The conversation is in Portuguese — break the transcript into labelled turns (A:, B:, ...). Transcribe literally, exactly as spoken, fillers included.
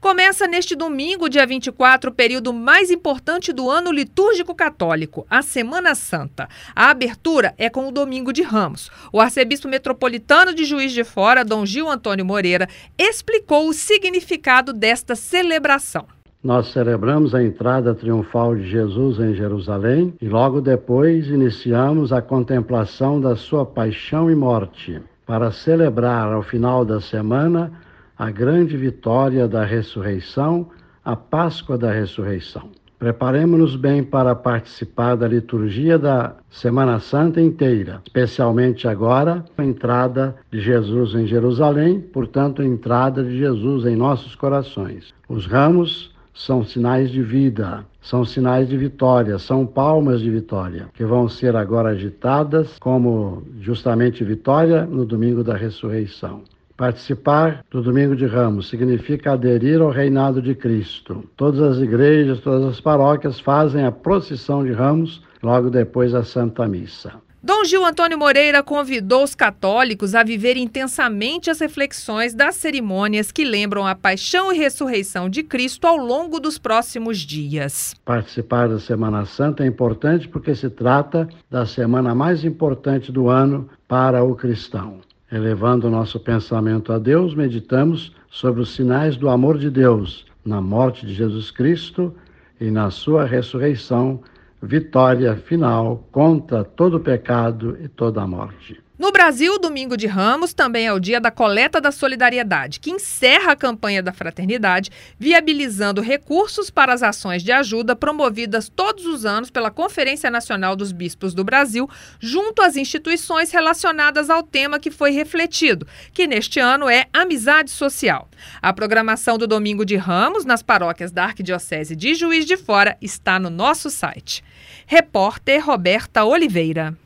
A: Começa neste domingo, dia vinte e quatro, o período mais importante do ano litúrgico católico, a Semana Santa. A abertura é com o Domingo de Ramos. O arcebispo metropolitano de Juiz de Fora, Dom Gil Antônio Moreira, explicou o significado desta celebração.
B: Nós celebramos a entrada triunfal de Jesus em Jerusalém e logo depois iniciamos a contemplação da sua paixão e morte, para celebrar ao final da semana a grande vitória da ressurreição, a Páscoa da ressurreição. Preparemos-nos bem para participar da liturgia da Semana Santa inteira, especialmente agora, a entrada de Jesus em Jerusalém, portanto, a entrada de Jesus em nossos corações. Os ramos são sinais de vida, são sinais de vitória, são palmas de vitória, que vão ser agora agitadas como justamente vitória no domingo da ressurreição. Participar do Domingo de Ramos significa aderir ao reinado de Cristo. Todas as igrejas, todas as paróquias fazem a procissão de Ramos logo depois da Santa Missa.
A: Dom Gil Antônio Moreira convidou os católicos a viver intensamente as reflexões das cerimônias que lembram a paixão e ressurreição de Cristo ao longo dos próximos dias.
B: Participar da Semana Santa é importante porque se trata da semana mais importante do ano para o cristão. Elevando o nosso pensamento a Deus, meditamos sobre os sinais do amor de Deus na morte de Jesus Cristo e na sua ressurreição, vitória final contra todo o pecado e toda a morte.
A: No Brasil, o Domingo de Ramos também é o dia da coleta da solidariedade, que encerra a campanha da fraternidade, viabilizando recursos para as ações de ajuda promovidas todos os anos pela Conferência Nacional dos Bispos do Brasil, junto às instituições relacionadas ao tema que foi refletido, que neste ano é amizade social. A programação do Domingo de Ramos nas paróquias da Arquidiocese de Juiz de Fora está no nosso site. Repórter Roberta Oliveira.